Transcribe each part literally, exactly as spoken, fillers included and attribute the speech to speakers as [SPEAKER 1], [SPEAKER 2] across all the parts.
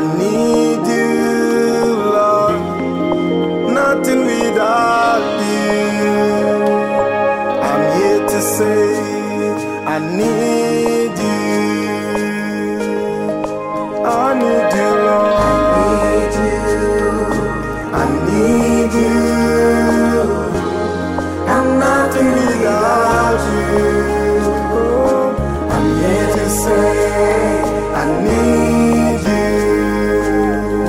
[SPEAKER 1] need you, Lord, nothing without you. I'm here to say I need you. I need you, Lord. I need you. I'm nothing without you. I'm here to say I need you.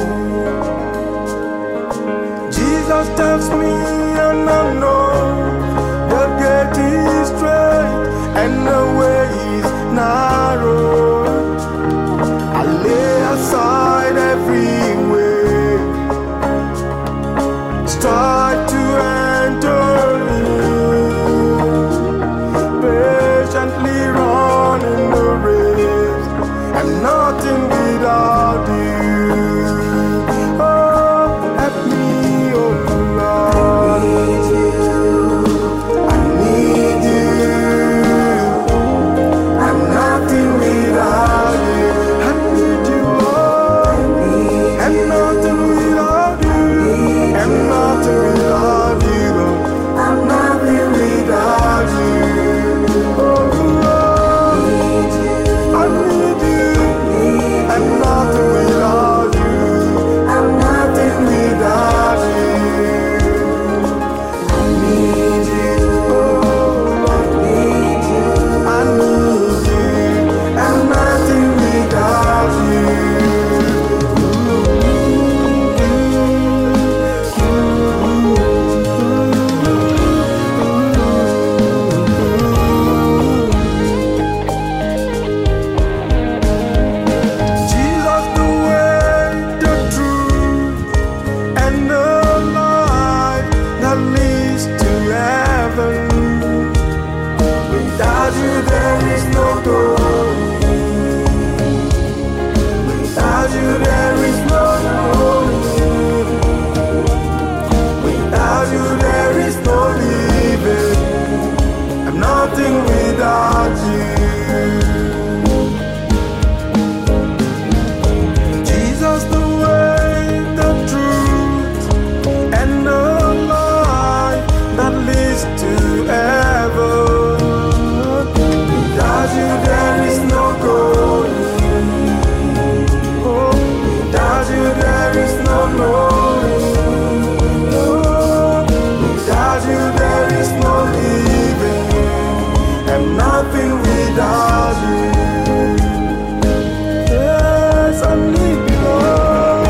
[SPEAKER 1] Jesus tells me and I know the gate is straight and the way is narrow. I lay aside every way, start to enter in, patiently running the race. I'm nothing without you. Oh, help me, oh Lord. I need you. I'm nothing without you. I need you, Lord. I'm nothing without you. I'm nothing without you, Lord. I'm nothing without you. Oh Lord, I need you. I'm nothing without you. I'm nothing without you. I need you. Oh, I need you. I need you. I'm nothing without you. Jesus, the way, the truth, and the life that leads to heaven. Without you, there is no glory. Without you, there is no glory. Without you, there is no living. I'm nothing without you. Jesus, the way, the truth, and the life that leads to heaven. Without you, there is no glory. Oh, without you, there is no glory. Oh, without you, there is no living. I'm nothing without you. Yes, I need you, Lord.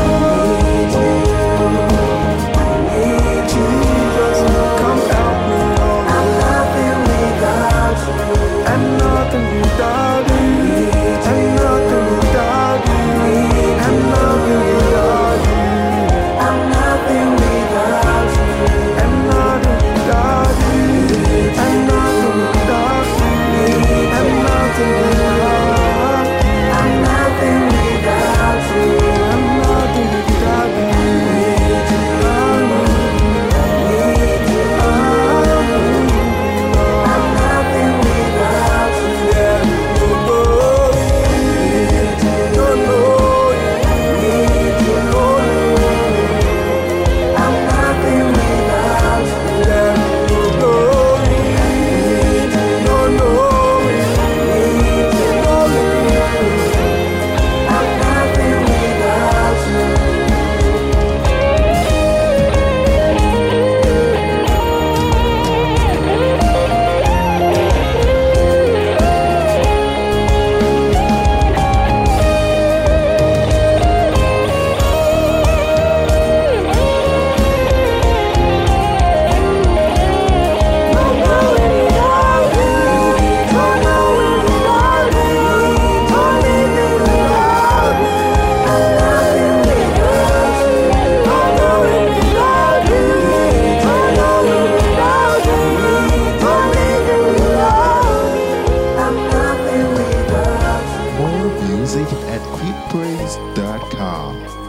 [SPEAKER 1] Jesus, come help me, Lord. I'm nothing without you. I'm nothing without you. I'm nothing without you. I'm nothing without you. I'm nothing without you. I'm nothing without you. I'm nothing without you. I'm nothing without you. I'm nothing without you. I'm nothing without
[SPEAKER 2] music at quick praise dot com.